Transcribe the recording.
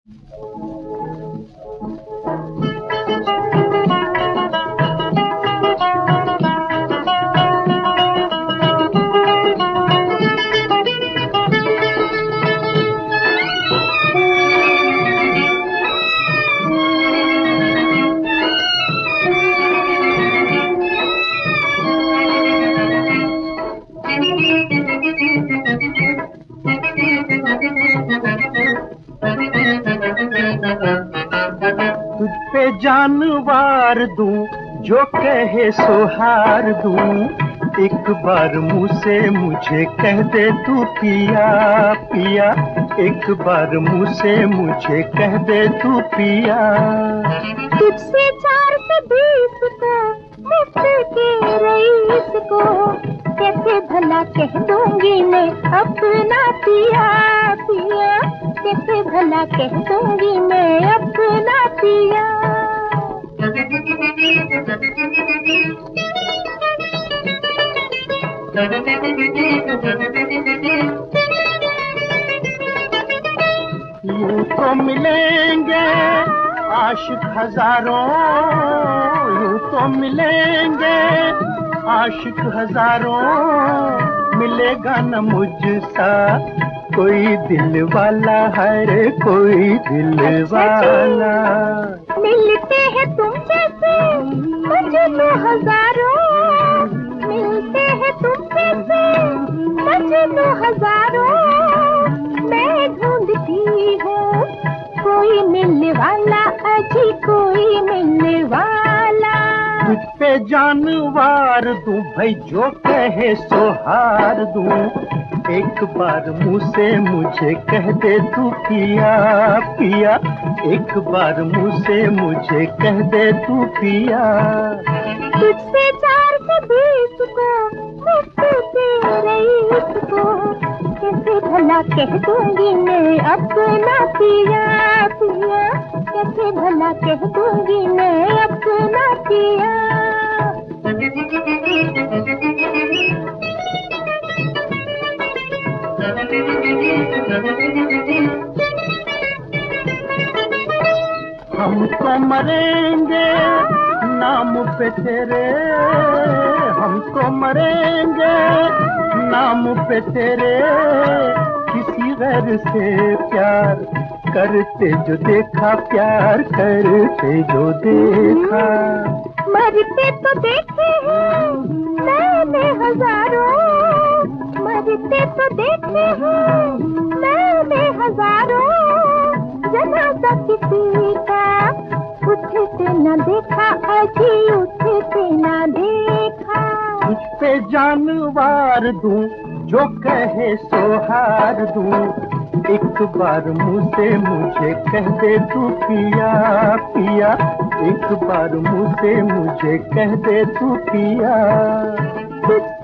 तुझ पे जानवार दूं, जो कहे सो हार दूं। एक बार मुँह से मुझे कह दे तू पिया पिया, एक बार मुँह से मुझे कह दे तू पिया। तुझसे 4 से 20 को, मुफ्त के रईस को, कैसे भला कह दूंगी मैं अपना पिया पिया, कैसे भला कह दूंगी मैं अपना पिया। यूं तो मिलेंगे आशिक हजारों, यूं तो मिलेंगे आशिक हजारों, मिलेगा न मुझसा कोई दिल वाला है रे, कोई दिल वाला। मिलते हैं तुम जैसे मुझे तो हजारों, मिलते हैं तुम जैसे मुझे तो हजारों, मैं ढूंढती हूँ कोई मिलने वाला, अजी कोई मिलने वाला। तुझ पे जानवार दूं भाई, जो कहे सो हार दूं। एक बार मुँह से मुझे कह दे तू पिया पिया, एक बार मुँह से मुझे कह दे तू पिया। तुझसे 4 से 20 को, मुफ्त के रईस को, कैसे भला कह दूंगी मैं अपना पिया पिया, कैसे भला कह दूंगी मैं अपना पिया। हम तो मरेंगे नाम पे तेरे, हम तो मरेंगे नाम पे तेरे, किसी गैर से प्यार करते जो देखा, प्यार करते जो देखा। मरते तो देखे हैं मैंने हजारों, मरते तो देखे हैं मैंने हजारों, जनाजा किसी का उठते न देखा, अजी उठते न देखा। तुझ पे जानवार दूं, जो कहे सो हार दूं। एक बार मुँह से मुझे कह दे तू पिया पिया, एक बार मुँह से मुझे कह दे तू पिया।